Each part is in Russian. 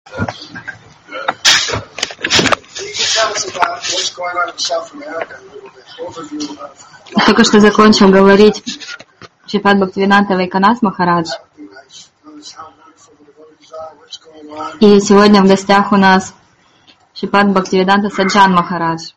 Только что закончил говорить Шрипад Бхактивиданта Вайканас Махарадж. И сегодня в гостях у нас Шрипад Бхактивиданта Саджан Махарадж.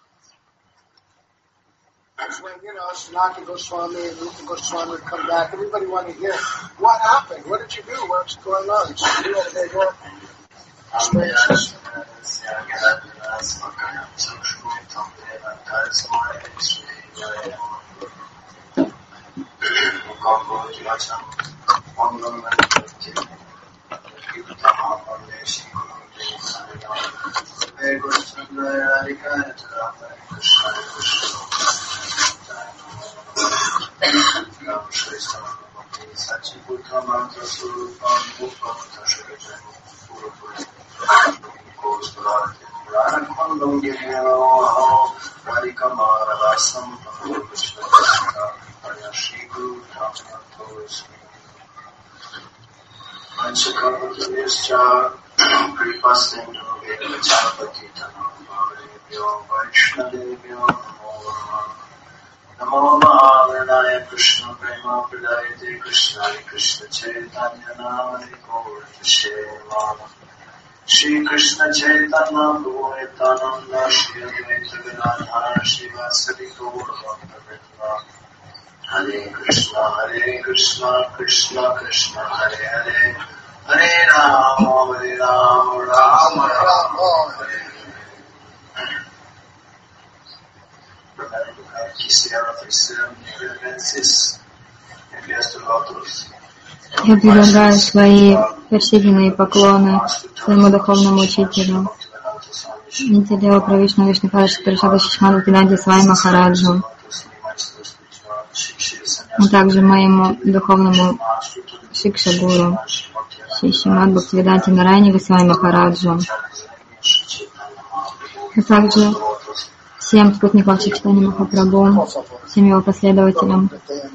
Sanatana Goswami and Rupa Goswami would come back. Everybody wanted to hear what happened. What did you do? What's going on? So we had their work experiences. Namo Maharanaya Krishna Prema Pradayate Krishna Krishna Chaitanya Namani Gaurashe Mama Shri Krishna Chaitanya Prabhu Nityananda Shri Advaita Gadadhara Shri Vasari Gaurabhakta Hare Krishna Krishna Krishna Hare Hare Hare Rama Rama Rama Hare Я предлагаю свои почтительные поклоны своему духовному учителю, Нитья Правишну Вишнухараджи Паришада Шишмаду Пиданти Свай Махараджу, а также моему духовному Шикша-гуру Шримад Бхактивиданте Нарайани Госвами Махараджу, а также всем спутникам Чайтанья Махапрабху, всем его последователям.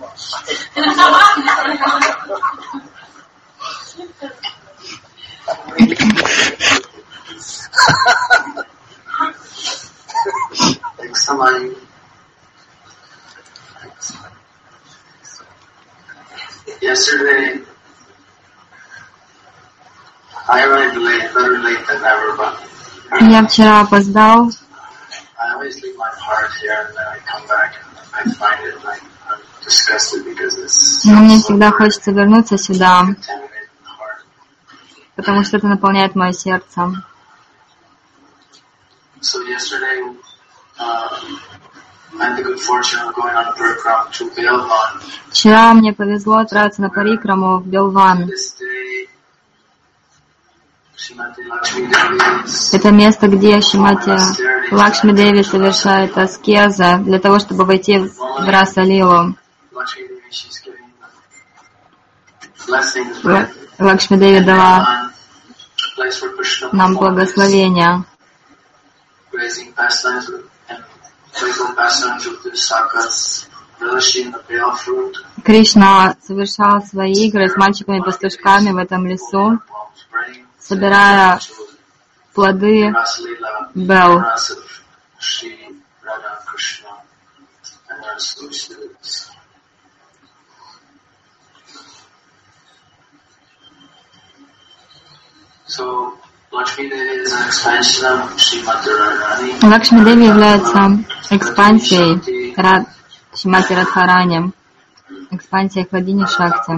Yesterday, I arrived late, better late than never, but Я вчера опоздал. I always leave my heart here and then I come back and I find it like I'm disgusted because it's Но мне всегда хочется вернуться сюда, contaminated heart. потому что это наполняет мое сердце. So yesterday, I had the good fortune of going on a parikram to Belvan. Вчера мне повезло отправиться на парикраму в Белван. This day, Shrimati Lakshmi Devi Это место, где Шримати Лакшми Деви совершает аскеза для того, чтобы войти в Раса-лилу. Lakshmi Devi, she's giving blessings. Лакшми Деви дала Place for Krishna нам благословение. raising pastimes and playful pastimes with the sakas, relishing the pale fruit. Кришна совершал свои игры с мальчиками-пастушками в этом лесу, собирая плоды бел. Лакшми Деви является экспансией Шримати Радхарани, экспансией Хладини Шакти.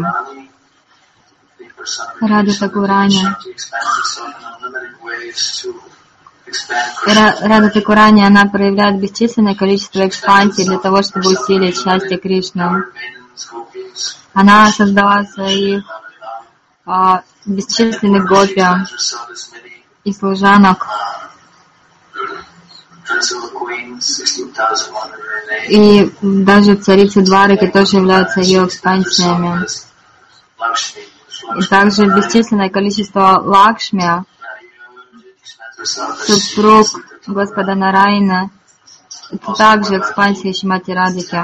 Рада Такурани. Рада Такурани, она проявляет бесчисленное количество экспансий для того, чтобы усилить счастье Кришны. Она создала своих бесчисленных гопи и служанок. И даже царицы Двараки тоже являются ее экспансиями. И также бесчисленное количество Лакшми, супруг Господа Нарайана, это также экспансия Шримати Радхики.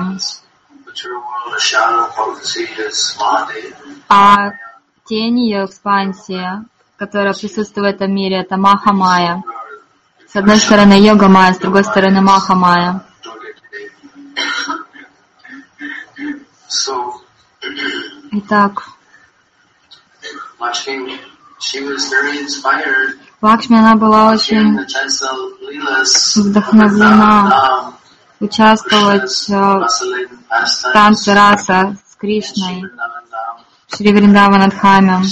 А тень ее экспансии, которая присутствует в этом мире, это Маха-майя. С одной стороны Йога-майя, с другой стороны Маха-майя. Итак, Лакшми, она была очень вдохновлена участвовать в танце раса с Кришной, Шри Вриндаванадхаме.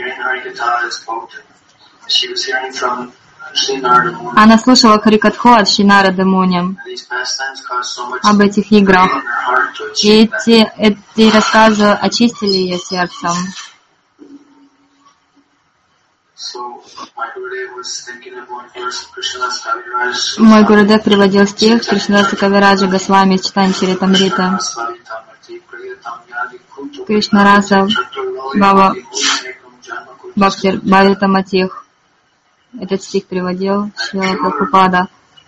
Она слушала Харикатху от Шри Нарады Муни об этих играх. И эти рассказы очистили ее сердцем. Мой Гурудев приводил стих Кришнадаса Кавираджа Госвами из Читания Чаритамрита. Кришнараса Бава Бхактир Бхавитаматих. Этот стих приводил Шрила Прабхупада.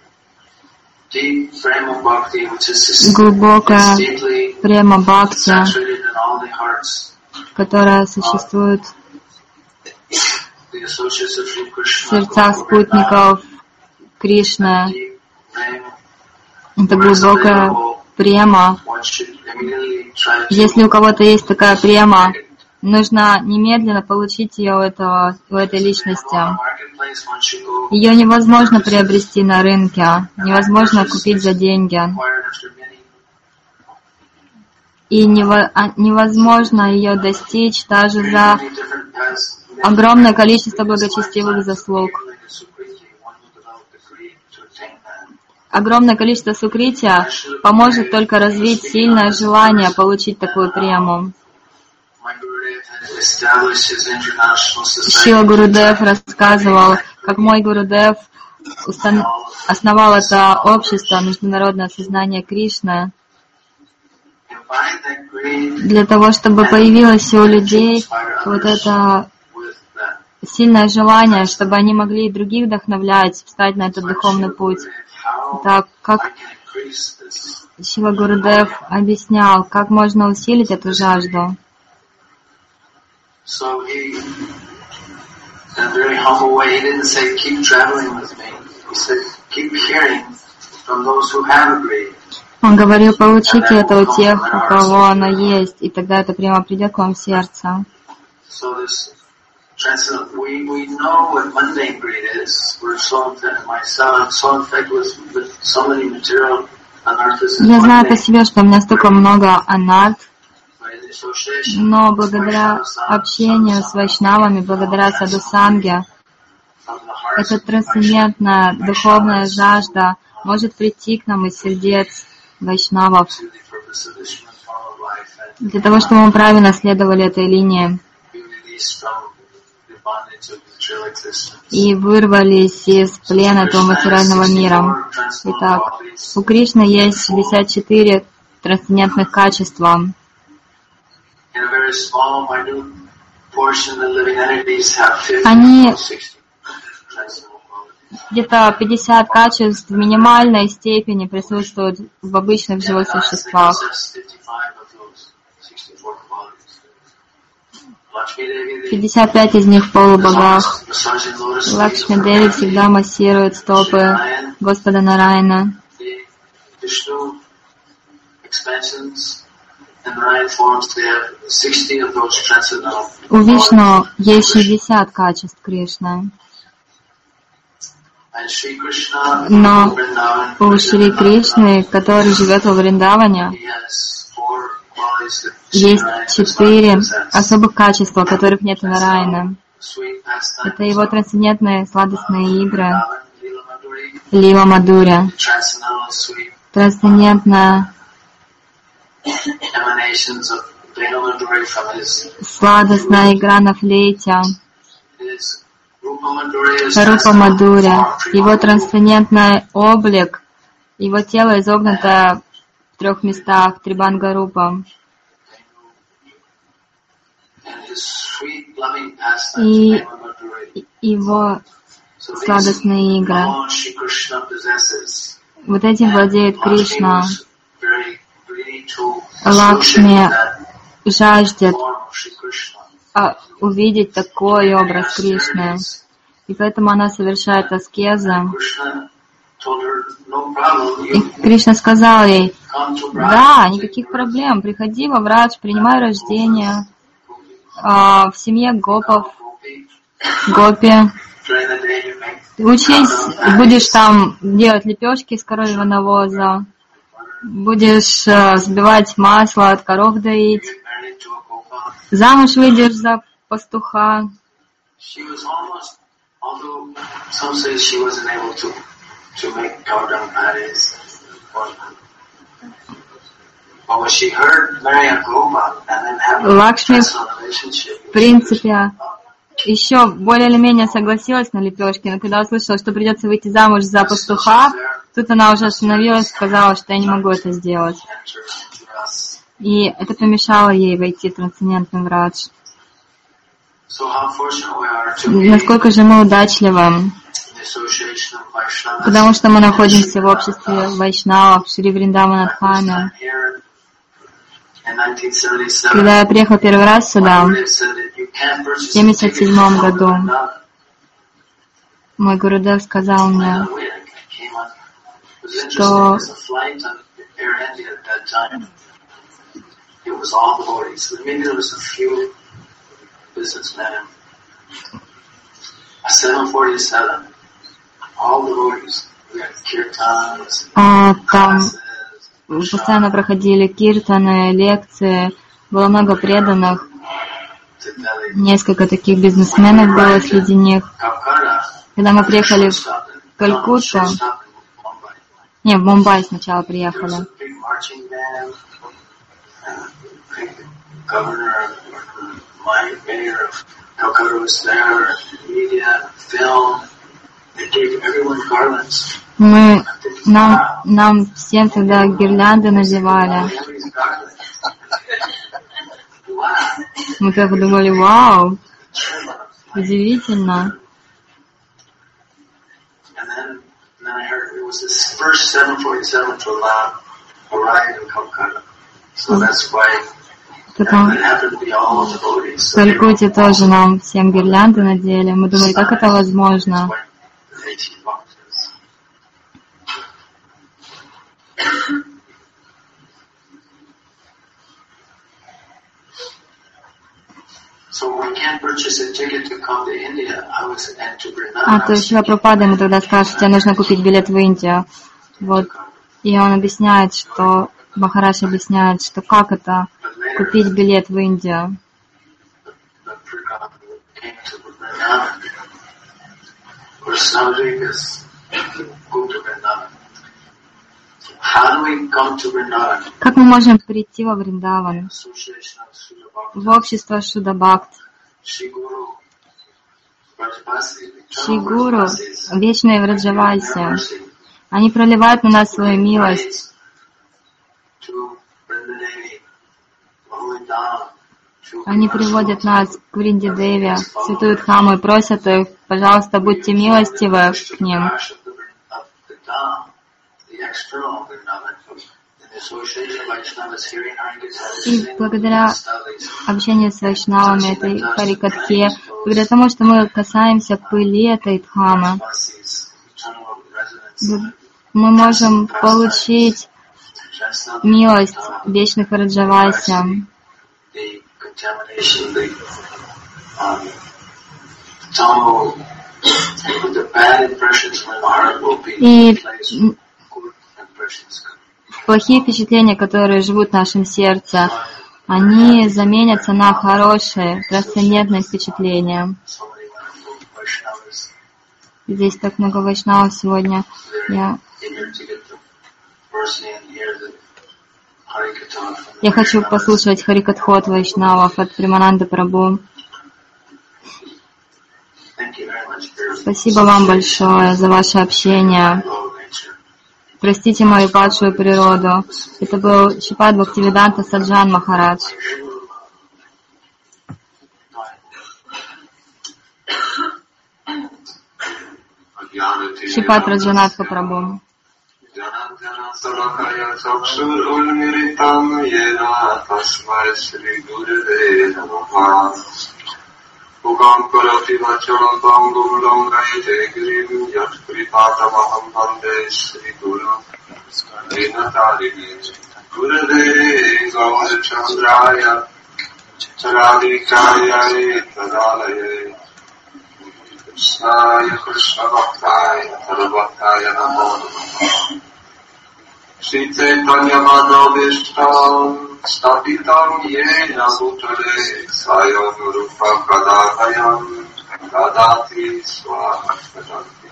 Глубокая према бхакти, которая существует в сердцах спутников Кришны. Это глубокая према. Если у кого-то есть такая према, нужно немедленно получить ее у этой личности. Ее невозможно приобрести на рынке, невозможно купить за деньги. И невозможно ее достичь даже за огромное количество благочестивых заслуг. Огромное количество сукрития поможет только развить сильное желание получить такую прему. Шрила Гурудев рассказывал, как мой Гурудев основал это общество Международное сознание Кришны для того, чтобы появилось у людей вот это сильное желание, чтобы они могли и других вдохновлять, встать на этот духовный путь. Так, как Шрила Гурудев объяснял, как можно усилить эту жажду. So he, in a very humble way, he didn't say, keep traveling with me. He said, keep hearing from those who have agreed. Он говорил, получите это у тех, у кого оно есть, и тогда это прямо придет к вам в сердце. So this transcendent, we know what mundane greed is. We're so infected with so many material anarthas. Я знаю по себе, что у меня столько много анарт, но благодаря общению с вайшнавами, благодаря садхусанге, эта трансцендентная духовная жажда может прийти к нам из сердец вайшнавов, для того, чтобы мы правильно следовали этой линии и вырвались из плена этого материального мира. Итак, у Кришны есть 64 трансцендентных качества. Они где-то 50 качеств в минимальной степени присутствуют в обычных живых существах. 55 из них в полубогах. Лакшми Деви всегда массирует стопы Господа Нараяна. У Вишну есть 60 качеств Кришны. Но у Шри Кришны, который живет во Вриндаване, есть 4 особых качества, которых нет у Нараяна. Это его трансцендентные сладостные игры, Лила Мадуря, трансцендентная сладостная игра на флейте, Рупа Мадуря, его трансцендентный облик, его тело изогнуто в 3 местах, Трибанга Рупа. И его сладостные игры. Вот этим владеет Кришна. Лакшми жаждет увидеть такой образ Кришны. И поэтому она совершает аскезу. И Кришна сказал ей: да, никаких проблем, приходи во Врадж, принимай рождение в семье гопов, гопи. Учись, будешь там делать лепешки из коровьего навоза, будешь сбивать масло, от коров доить, замуж выйдешь за пастуха. Лакшми, в принципе, еще более или менее согласилась на лепешки, но когда услышала, что придется выйти замуж за пастуха, тут она уже остановилась и сказала, что я не могу это сделать. И это помешало ей войти в трансцендентный Врадж. Насколько же мы удачливы, потому что мы находимся в обществе вайшнавов, Шри Вриндаванадхами. Когда я приехал первый раз сюда, в 1977 году, мой Гурудев сказал мне, что там постоянно проходили киртаны, лекции, было много преданных, несколько таких бизнесменов было среди них. Когда мы приехали в Калькутту, в Мумбай сначала приехали. Нам всем тогда гирлянды надевали. Мы так думали, вау, удивительно. Потом в Калькутте тоже нам всем гирлянды надели. Мы думали, как это возможно. То есть Шрила Прабхупада ему тогда скажет, что тебе нужно купить билет в Индию. Вот. И он объясняет, что Махарадж объясняет, что как это купить билет в Индию. Как мы можем прийти во Вриндаван? В общество Шуда Бхакт. Шри Гуру, вечные Враджаваси. Они проливают на нас свою милость. Они приводят нас к Вриндидеве, в Святую Дхаму и просят их, пожалуйста, будьте милостивы к ним. И благодаря общению с вайшнавами, этой харикатхе, благодаря тому, что мы касаемся пыли этой дхамы, мы можем получить милость вечных Враджаваси. И плохие впечатления, которые живут в нашем сердце, они заменятся на хорошие, трансцендентные впечатления. Здесь так много вайшнавов сегодня. Я хочу послушать Харикатху от вайшнавов, от Премананды Прабху. Спасибо вам большое за ваше общение. Простите мою падшую природу. Это был Шрипад Бхактивиданта Саджан Махарадж. Шрипад Раджанатха Прабху. Pukam karati vacham bangum rangayate girim yat kripatamaham bande Sri Guru Dinatarini Gurade Gaura Chandraya Charadikaya Tadalaye Krishnaya Krishna Bhaktaya Tadabhaktaya Namo Shri Chaitanya Madhavishtam Stapitam Yena Bhutale Svayam Rupa Kadahayam Kadati Swahaspatanti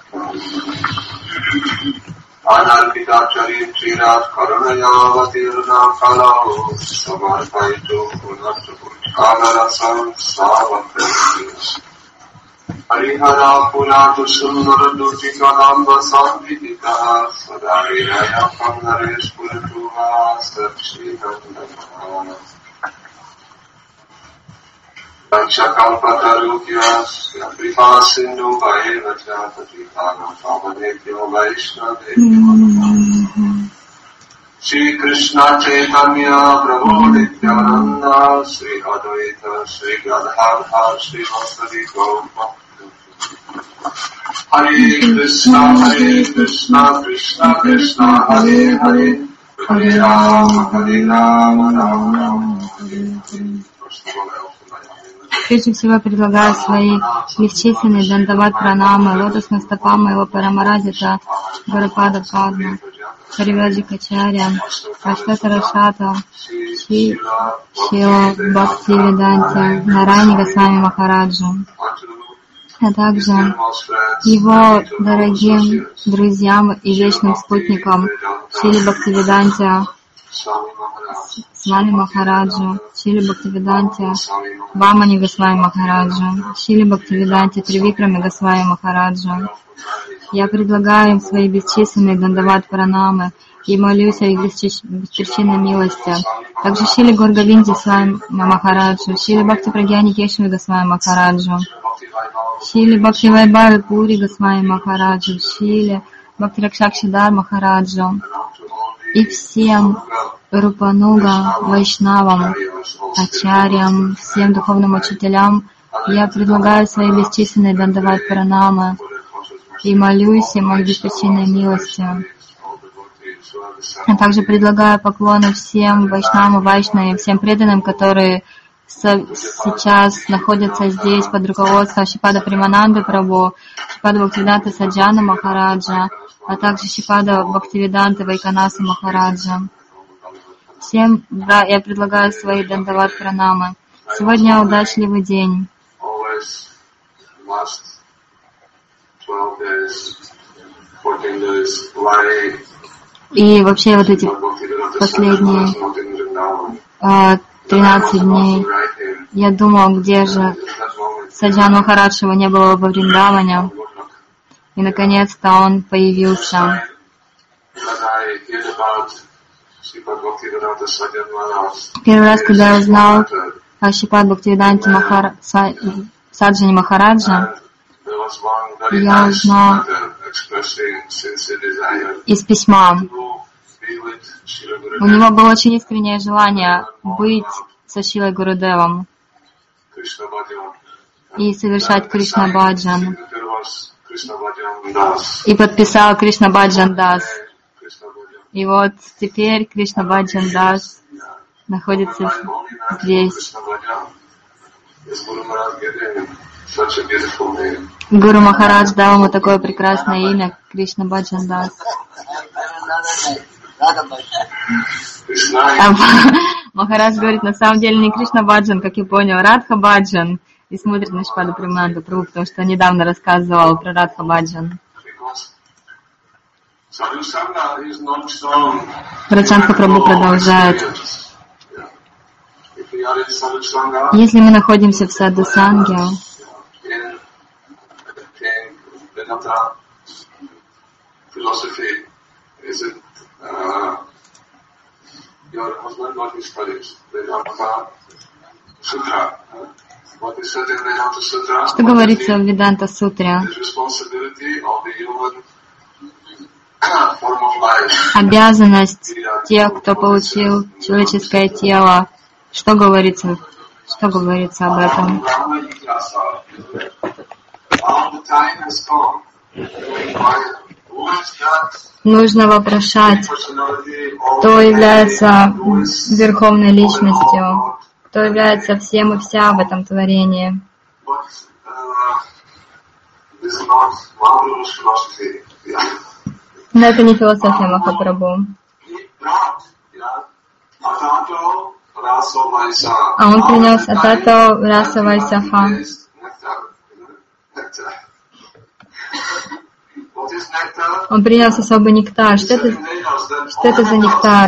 Anarpita Charitrat Karunayavatirna Kalau Samarpaitu Punatu Kalarasam Savakritis Harihara Punatu Sundara Dutikadamba Sambhidika Sadariraya Pangaresh Punatuha Satshidandana Vakshakalpatarukhyas Yapripa Sindhu Bhaeva Jatatikana Pavanekyo Vaishnavekyo Shri Krishna Chaitanya Prabhu Nityananda Sri Advaita Sri Gadadhar Sri Vasari Gaura Hare Krishna Krishna Krishna Hare Hare Hare Rama Rama Rama Hare Hare. Прежде всего предлагаю свои бесчисленные дандават пранамы лотосным стопам моего Парамарадита Гурупада Падма, Париваджикачаря, Аштатарашата, Шила Бхактивиданти, Нарани Госвами Махараджу, а также его дорогим друзьям и вечным спутникам Шили Бхактивиданти Свами Махараджу, Шили Бхактивиданти Вамани Госвами Махараджу, Шили Бхактивиданти Тривикрами Госвами Махараджу. Я предлагаю им свои бесчисленные дандават пранамы и молюсь о их беспричинной милости. Также Шили Горгавинди Свами Махараджу, Шили Бхакти Прагьяни Кешми Госвами Махараджу, Шили Бхакти Вайбхави Пури Госвами Махараджу, Шили Бхакти Ракшакшидар Махараджу и всем Рупануга, Вайшнавам, Ачарьям, всем духовным учителям я предлагаю свои бесчисленные дандават пранамы и молюсь им о беспричинной милости. А также предлагаю поклоны всем Вайшнавам и Вайшнавам, всем преданным, которые сейчас находятся здесь под руководством Шрипада Примананды Прабху, Шрипада Бхактивиданта Саджана Махараджа, а также Шрипада Бхактивиданта Вайканаса Махараджа. Всем я предлагаю свои дандават пранамы. Сегодня удачливый день. И вообще вот эти последние 13 дней я думал, где же Саджан Махарадж, его не было во Вриндаване. И наконец-то он появился. Первый раз, когда я узнал о Шрипад Бхактивиданте Саджане Махараджа, я узнал из письма. У него было очень искреннее желание быть со Шрилой Гурудевом и совершать Кришна Баджан. И подписал Кришна Баджан Дас. И вот теперь Кришна Баджан Дас находится здесь. Гуру Махарадж дал ему такое прекрасное имя, Кришна Баджан Дас. Махарадж говорит, на самом деле не Кришна Баджан, как я понял, Радха Баджан. И смотрит на Шрипаду Примананду Прабху, потому что недавно рассказывал про Радха Баджан. Прачанка Прабху продолжает. Если мы находимся в саду санге, что говорится в Веданта Сутре? Обязанность тех, кто получил человеческое тело. Что говорится об этом? Нужно вопрошать, кто является Верховной Личностью, кто является всем и вся в этом творении. Но это не философия Махапрабху. А он принес Атато Раса Вайсаха. Он принес особый нектар. Что это за нектар?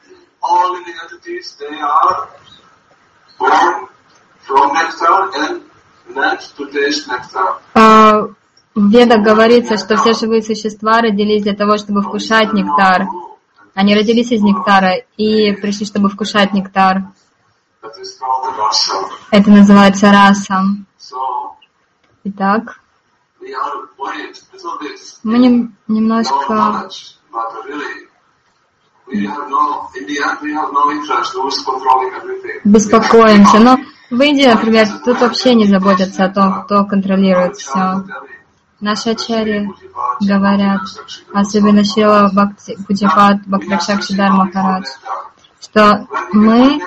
В Ведах говорится, что все живые существа родились для того, чтобы вкушать нектар. Они родились из нектара и пришли, чтобы вкушать нектар. Это называется раса. Итак, мы немножко беспокоимся. Но в Индии, например, тут вообще не заботятся о том, кто контролирует все. Наши ачарьи говорят, особенно Шрила Пуджапад Бхактивinoda Махарадж, что мы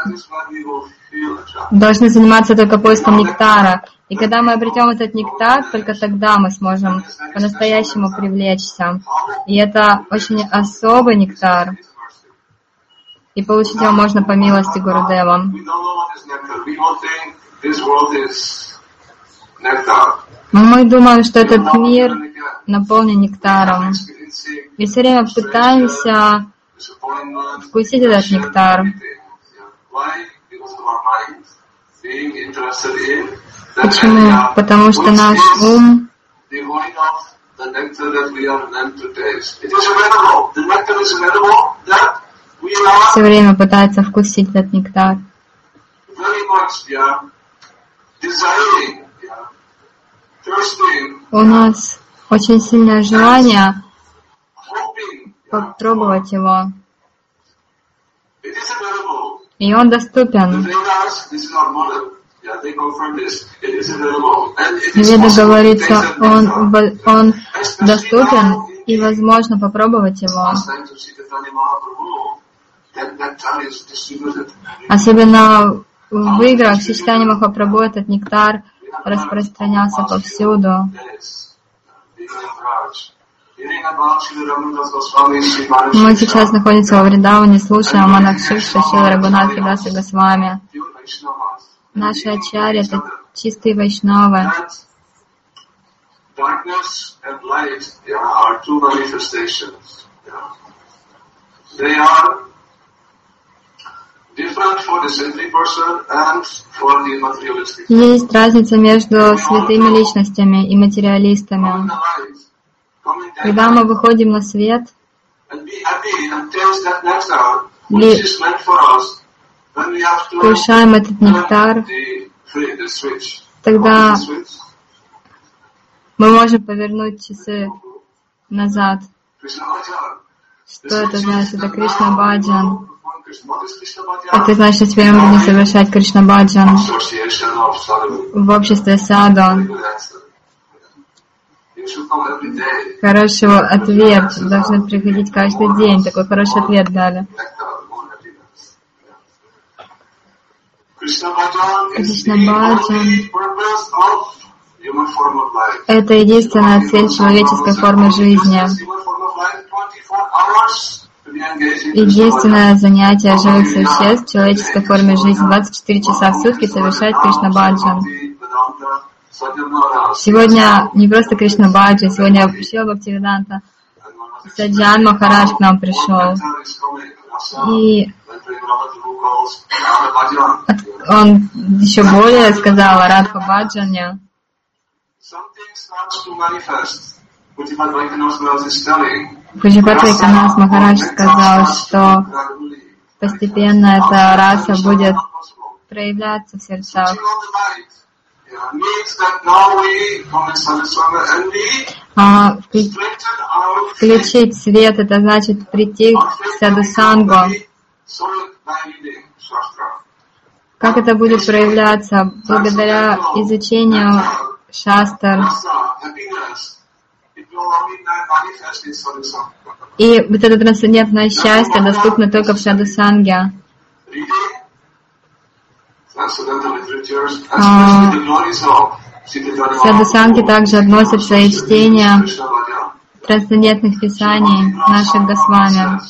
должны заниматься только поиском нектара. И когда мы обретем этот нектар, только тогда мы сможем по-настоящему привлечься. И это очень особый нектар. И получить его можно по милости Гурудева. Мы думаем, что этот мир наполнен нектаром. И все время пытаемся вкусить этот нектар. Почему? Потому что наш ум все время пытается вкусить этот нектар. У нас очень сильное желание попробовать его. И он доступен. В Ведах говорится, он доступен и возможно попробовать его. Особенно в играх Чайтанья Махапрабху этот нектар распространялся повсюду. Мы сейчас находимся во Вриндаване, слушаем Манакшиши Шрила Рагунатха Даса Госвами. Наши ачарьи — это чистые вайшнавы. Есть разница между святыми личностями и материалистами. Когда мы выходим на свет и вкушаем этот нектар, тогда мы можем повернуть часы назад. Что это значит? Это Кришна Баджан. Это значит, что теперь мы будем совершать Кришна Баджан в обществе саду. Хороший ответ. Должны приходить каждый день. Такой хороший ответ дали. Кришна Баджан — это единственная цель человеческой формы жизни. Единственное занятие живых существ в человеческой форме жизни 24 часа в сутки совершать Кришна Баджан. Сегодня не просто Кришна Баджан, сегодня Шрила Бхактивиданта Саджан Махарадж к нам пришел. И он еще более сказал о Радха Баджане. Пуджапад Вайканас Махарадж сказал, что постепенно эта раса будет проявляться в сердцах. Включить свет — это значит прийти к саду-сангу. Как это будет проявляться? Благодаря изучению шастр. И вот это трансцендентное счастье доступно только в Саду-санге. К Саду-санге также относятся и чтение трансцендентных писаний наших Госвами.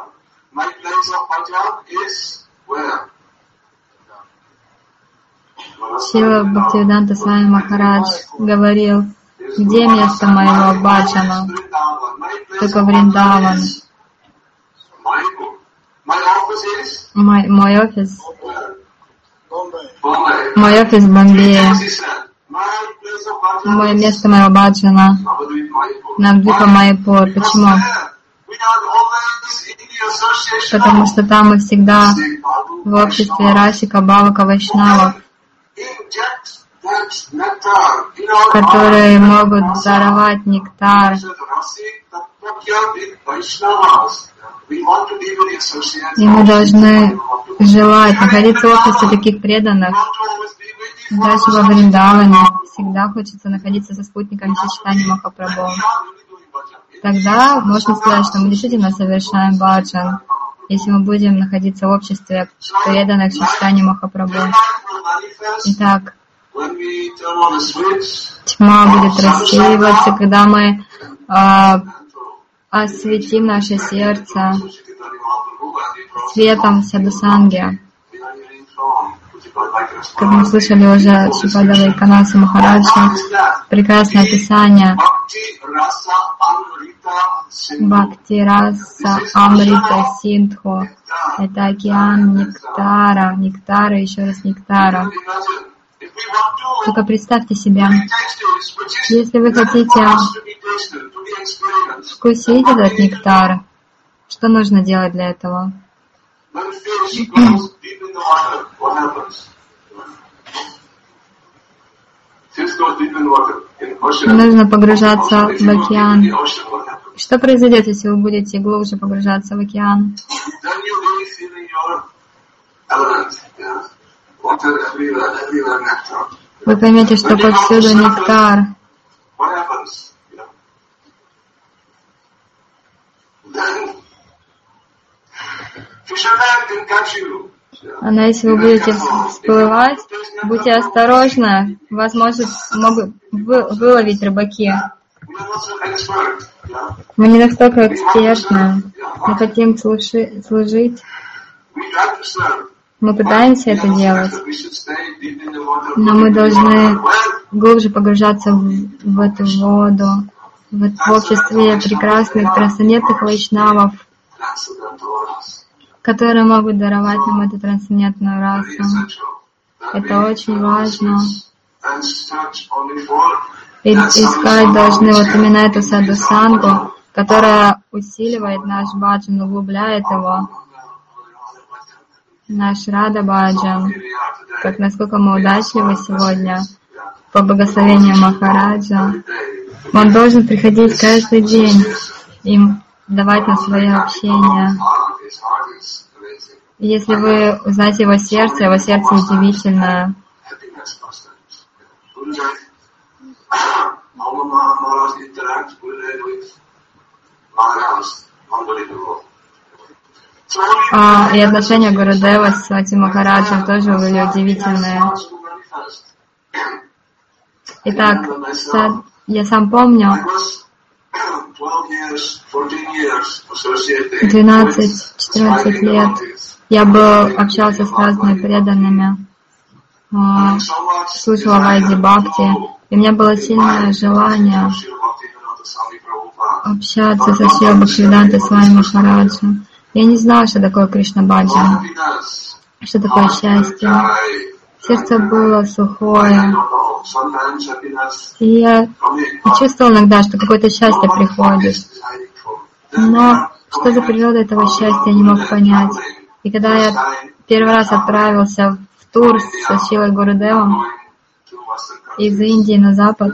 Шрила Бхактивиданта Свами Махарадж говорил: где место моего баджана? Только Вриндаван. Мой офис в Бомбее. Мое место моего баджана Навдвипа Майяпур. Почему? Потому что там мы всегда в обществе Расика, Бхавака, Вайшнавов, которые могут даровать нектар. И мы должны желать находиться в обществе таких преданных. Даже во Вриндаване всегда хочется находиться со спутниками Чайтаньи Махапрабху. Тогда можно сказать, что мы действительно совершаем баджан, если мы будем находиться в обществе преданных Чайтаньи Махапрабху. Итак, тьма будет рассеиваться, когда мы осветим наше сердце светом Саду-санги. Как мы слышали уже Шрипада Вайканаса Махараджа, прекрасное описание Бхакти Раса Амрита Синдху. Это океан нектара, нектара, еще раз нектара. Только представьте себе, если вы хотите вкусить этот нектар, что нужно делать для этого? Нужно погружаться в океан. Что произойдет, если вы будете глубже погружаться в океан? Вы поймете, что повсюду нектар. Но если вы будете всплывать, будьте осторожны, вас могут выловить рыбаки. Мы не настолько экспертны, мы хотим служить. Мы пытаемся это делать, но мы должны глубже погружаться в эту воду, в обществе прекрасных трансцендентных вайшнавов, которые могут даровать нам эту трансцендентную расу. Это очень важно. И искать должны вот именно эту саду-сангу, которая усиливает наш баджан, углубляет его. Наш Рада Баджан, как насколько мы удачливы сегодня, по благословению Махараджа. Он должен приходить каждый день, им давать на свое общение. Если вы узнаете его сердце удивительное. И отношения Гурудева с Свати Махараджем тоже были удивительные. Итак, я сам помню, 12-14 лет я общался с разными преданными, слушала Вайди Бхакти, и у меня было сильное желание общаться со Шрила Бхактивиданта Свами Махараджем. Я не знала, что такое Кришна Баджан, что такое счастье. Сердце было сухое. И я чувствовала иногда, что какое-то счастье приходит. Но что за природа этого счастья, я не мог понять. И когда я первый раз отправился в тур со Шрилой Гурудевом из Индии на Запад,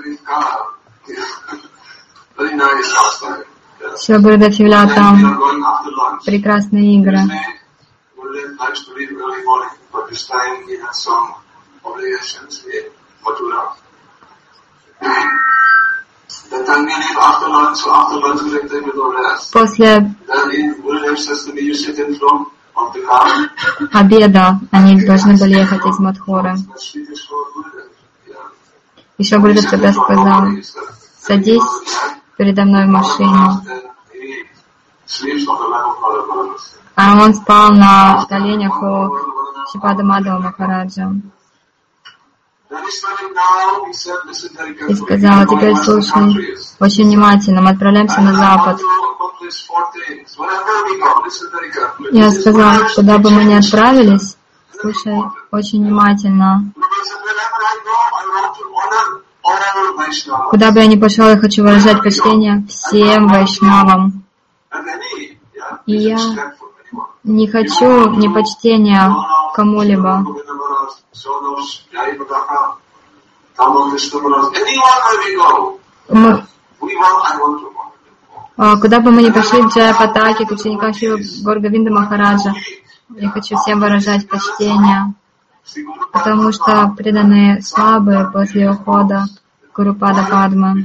Шрила Гурудев являл там прекрасные игры. После обеда они должны были ехать из Мадхуры. Еще Гурудев тогда сказал: садись передо мной в машину. А он спал на коленях у Шрипада Мадхава Махараджа. И сказал: теперь слушай очень внимательно, мы отправляемся на запад. Я сказал: куда бы мы ни отправились, слушай очень внимательно. Куда бы я ни пошел, я хочу выражать почтение всем вайшнавам. И я не хочу непочтения кому-либо. Куда бы мы ни пошли, в Джая Патаки, к ученикам Шрилы Гаур Говинда Махараджа, я хочу всем выражать почтение, потому что преданные слабые после ухода Гурупада Падмы.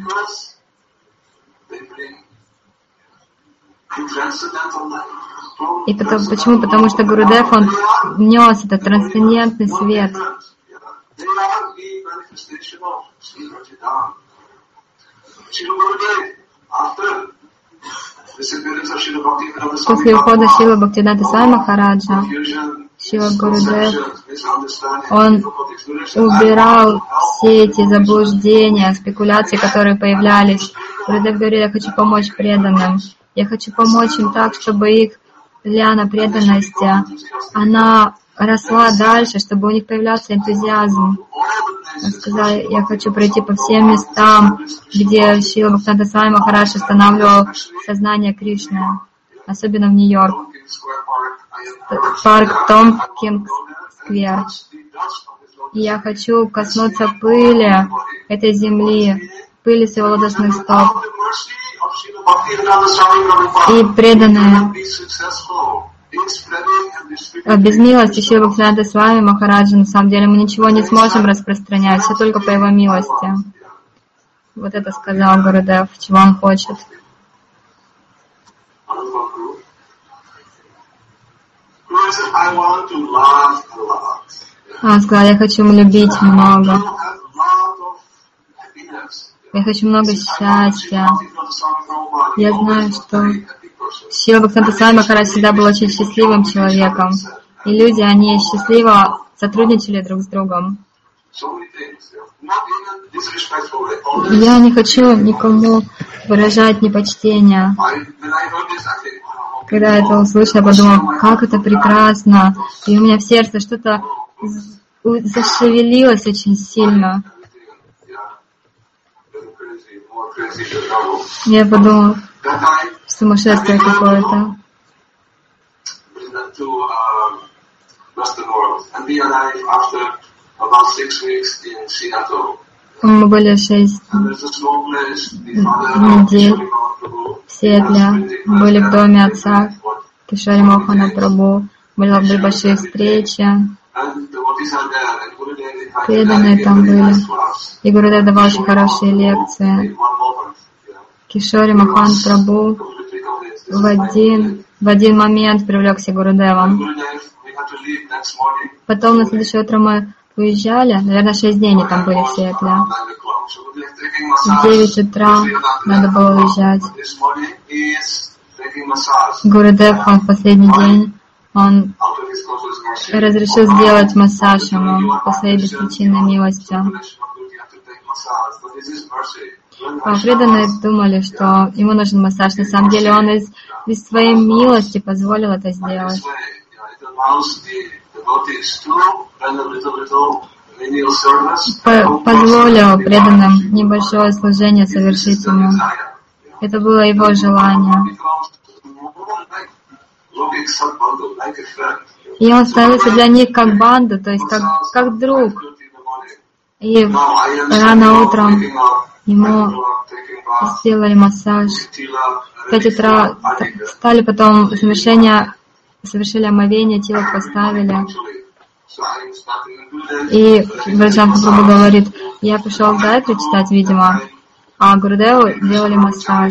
И почему? Потому что Гурудев, он внес этот трансцендентный свет. После ухода Шрилы Бхактивинода Свами Махараджа, Шрила Гурудев, он убирал все эти заблуждения, спекуляции, которые появлялись. Гурудев говорил: я хочу помочь преданным. Я хочу помочь им так, чтобы их ляна преданности, она росла дальше, чтобы у них появлялся энтузиазм. Он сказал: я хочу пройти по всем местам, где Шрила Бхактивинода Свами Махарадж останавливал сознание Кришны, особенно в Нью-Йорк. Парк Томпкинс-сквер. И я хочу коснуться пыли этой земли, пыли с его лотосных стоп. И преданные без милости Шрилы Бхактивинода Свами Махараджа, на самом деле, мы ничего не сможем распространять, все только по его милости. Вот это сказал Гурудев, чего он хочет. Он сказал: я хочу любить много. Я хочу много счастья. Я знаю, что Шрила Бхактивинода Свами Махарадж всегда был очень счастливым человеком. И люди, они счастливо сотрудничали друг с другом. Я не хочу никому выражать непочтение. Когда я это услышала, я подумала: как это прекрасно. И у меня в сердце что-то зашевелилось очень сильно. Я подумала: сумасшествие какое-то. Мы были 6 недель в Сиэтле, были в доме отца Кишори Мохана Прабху, были большие встречи, преданные там были, и Гурудев давал очень хорошие лекции. Кишори Мохан Прабху в один момент привлекся Гурудевом. Потом на следующее утро мы уезжали, наверное, 6 дней они там были в Сиэтле. В 9 утра надо было уезжать. Гурудев, он в последний день, он разрешил сделать массаж ему по своей беспричинной милости. Преданные думали, что ему нужен массаж. На самом деле он из своей милости позволил это сделать. Позволил преданным небольшое служение совершить ему. Это было его желание. И он становился для них как банда, то есть как друг. И рано утром ему сделали массаж. В 5 утра встали, потом совершили омовение, тилок поставили. И Браджан Прабху говорит, я пришел Гайатри читать, видимо, а Гурудеву делали массаж.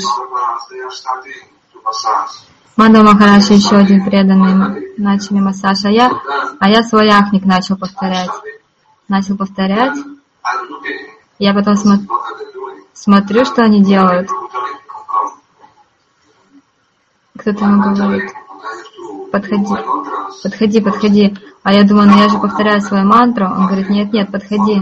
Мадхава Махарадж и еще один преданный начали массаж, а я свой ахник начал повторять. Я потом смотрю, что они делают. Кто-то ему говорит, подходи. А я думаю, я же повторяю свою мантру. Он говорит, нет, подходи.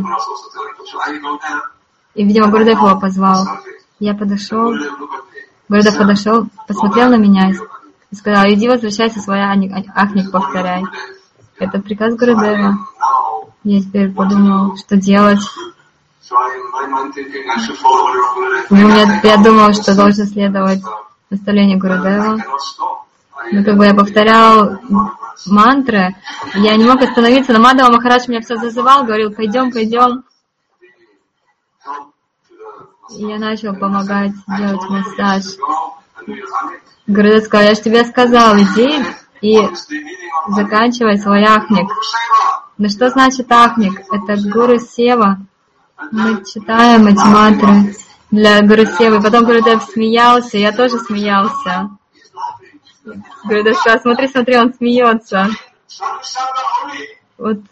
И, видимо, Гурудев его позвал. Я подошел, Гурудев подошел, посмотрел на меня и сказал, иди возвращайся, свой ахник повторяй. Это приказ Гурудева. Я теперь подумал, что делать. Я думал, что должен следовать наставлению Гурудева. Но я повторял мантры, я не мог остановиться, но Мадхава Махарадж меня все зазывал, говорил, пойдем. И я начал помогать делать массаж. Гурудев сказал, я же тебе сказал, иди и заканчивай свой ахник. Но что значит ахник? Это Гуру Сева. Мы читаем эти мантры для Гуру Севы. Потом Гурудев смеялся, я тоже смеялся. Гурудев сказал, смотри, он смеется. Вот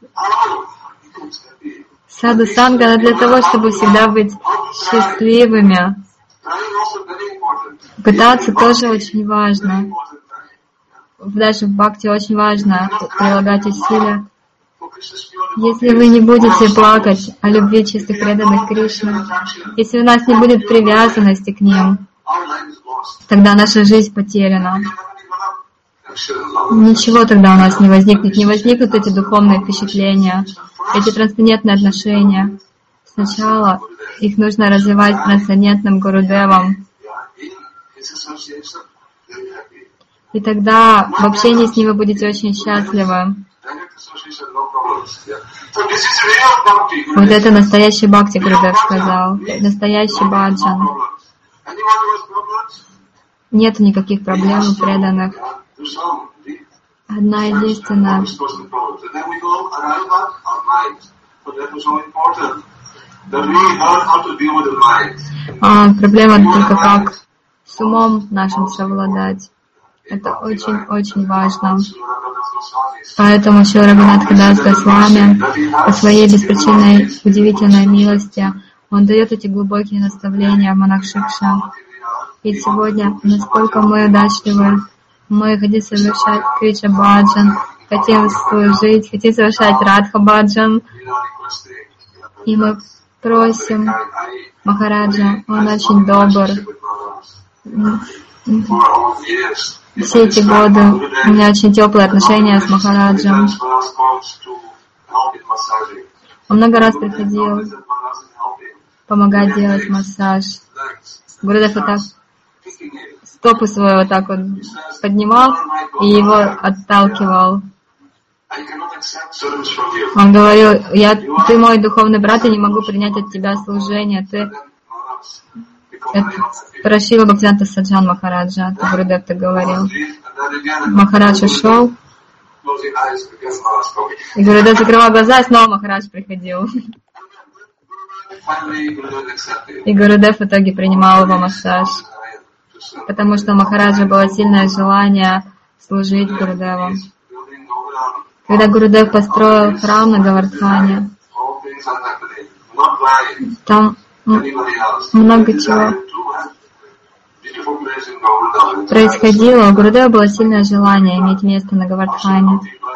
саду санга для того, чтобы всегда быть счастливыми. Пытаться тоже очень важно. Даже в бхакти очень важно прилагать усилия. Если вы не будете плакать о любви чистых преданных Кришны, если у нас не будет привязанности к ним, тогда наша жизнь потеряна. Ничего тогда у нас не возникнут эти духовные впечатления, эти трансцендентные отношения. Сначала их нужно развивать с трансцендентным Гурудевом. И тогда в общении с ним вы будете очень счастливы. Вот это настоящий бхакти, Гурудев сказал. Настоящий баджан. Нет никаких проблем у преданных. Одна единственная. Проблема только как с умом нашим совладать. Это очень-очень важно. Поэтому Шрила Рагунатха Дас Госвами по своей беспричинной удивительной милости он дает эти глубокие наставления в Монах-Шикше. И сегодня, насколько мы удачливы, мы хотим совершать Кришна Баджан, хотим служить, хотим совершать Радха Баджан. И мы просим Махараджа, он очень добр. Все эти годы у меня очень теплые отношения с Махараджем. Он много раз приходил помогать делать массаж. Гурудев вот так стопу свою вот так вот поднимал и его отталкивал. Он говорил, ты мой духовный брат, я не могу принять от тебя служение. Это про Шрилу Бхактивинода Саджан Махараджа, Гурудев так говорил. Махарадж ушел, и Гурудев закрывал глаза, и снова Махарадж приходил. И Гурудев в итоге принимал его массаж, потому что у Махараджа было сильное желание служить Гурудеву. Когда Гурудев построил храм на Говардхане, там много чего происходило. У Гурудева было сильное желание иметь место на Говардхане.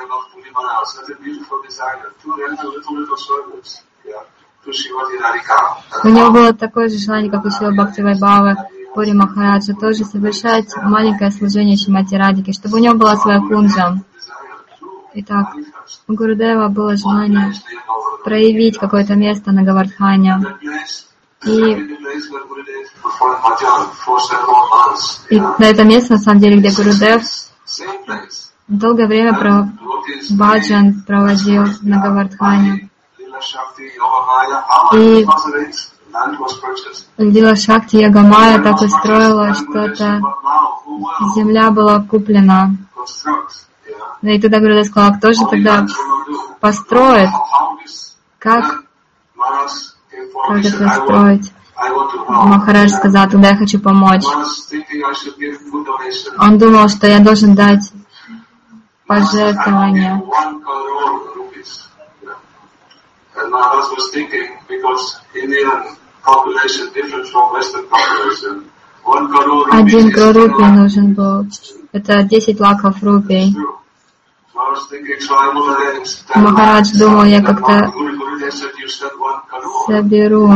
У него было такое же желание, как у Шрилы Бхакти-Вайбхавы Пури Махараджа, тоже совершать маленькое служение Шримати Радхике, чтобы у него была своя кунджа. Итак, у Гурудева было желание проявить какое-то место на Говардхане. И на это место, на самом деле, где Гурудев долгое время баджан проводил на Говардхане. И Лила Шакти Ягамая так устроила, что эта земля была куплена. И тогда Гурудев сказал, кто же тогда построит, как это строить. Махарадж сказал, тогда я хочу помочь. Он думал, что я должен дать пожертвование. Один крор рупий нужен был. Это 10 лаков рупий. Махарадж думал, я как-то соберу.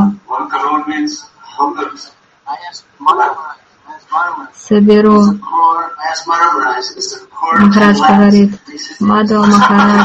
Махарадж говорит, Мадхава Махарадж.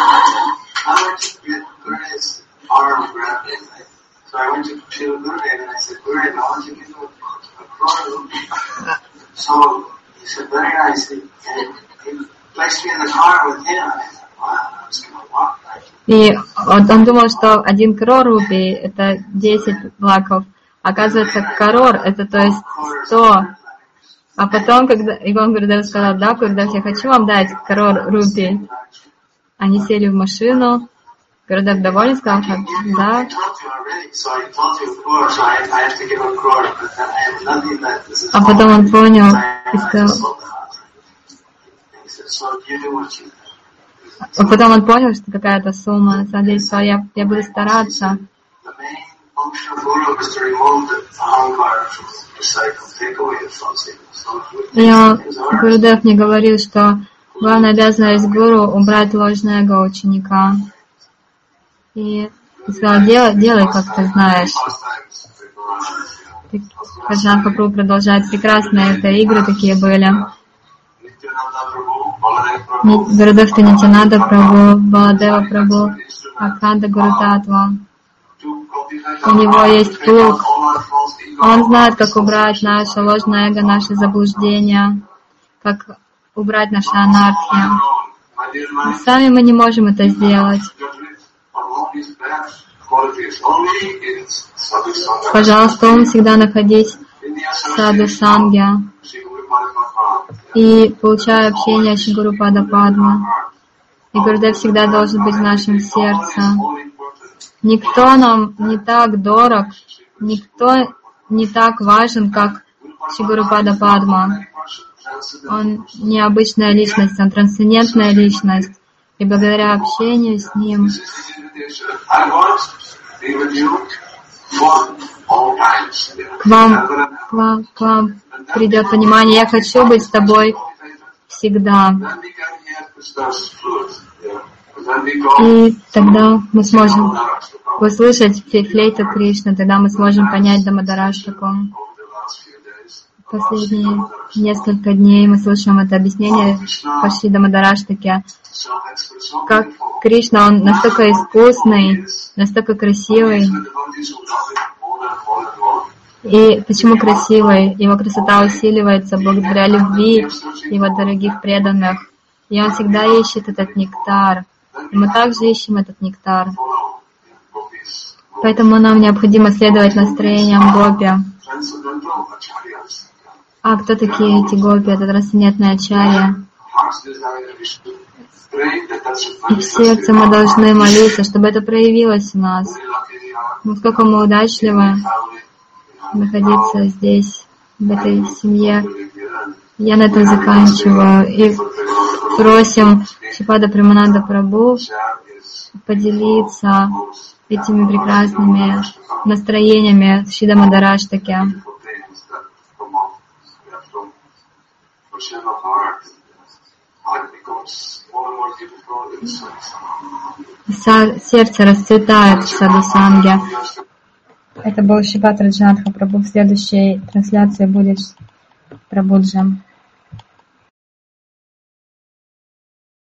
И он думал, что 1 крор рупий это 10 лаков. Оказывается, крор это то есть 100. А потом, когда Иван Гурудев сказал, да, Гурудев, я хочу вам дать крор рупий. Они сели в машину. Гурудев доволен, сказал, да. А потом он понял и сказал, что какая-то сумма, на самом деле, что я буду стараться. Гурудев мне говорил, что главная обязанность гуру — убрать ложное эго ученика. И сказал, делай, как ты знаешь. Бхаджан Махапрабху продолжает, прекрасные это игры такие были. Гурудев Нитянанда Прабху, Баладева Прабху, Акханда Гуру Татва. У него есть плуг. Он знает, как убрать наше ложное эго, наши заблуждения, как убрать нашу анархию. Сами мы не можем это сделать. Пожалуйста, ум всегда находись в саду санге и получая общение с Гуру Пада Падма. И Гурудев всегда должен быть в нашем сердце. Никто нам не так дорог, никто не так важен, как Шри-Гуру-пада Падма. Он необычная личность, он трансцендентная личность. И благодаря общению с ним к вам придет понимание, я хочу быть с тобой всегда. И тогда мы сможем услышать флейту Кришны, тогда мы сможем понять Дамадараштаку. Последние несколько дней мы слышим это объяснение по Шри Дамадараштаке. Как Кришна, он настолько искусный, настолько красивый. И почему красивый? Его красота усиливается благодаря любви его дорогих преданных. И он всегда ищет этот нектар. И мы также ищем этот нектар. Поэтому нам необходимо следовать настроениям гопи. А кто такие эти гопи? Это трансцендентные ачарья. И в сердце мы должны молиться, чтобы это проявилось у нас. Насколько мы удачливы находиться здесь, в этой семье. Я на этом заканчиваю. И просим Шрипада Премананда Прабху поделиться этими прекрасными настроениями в Шри Дамадараштаке. Сердце расцветает в саду-санге. Это был Шрипад Раджанатха Прабху. В следующей трансляции будет Прабуджам.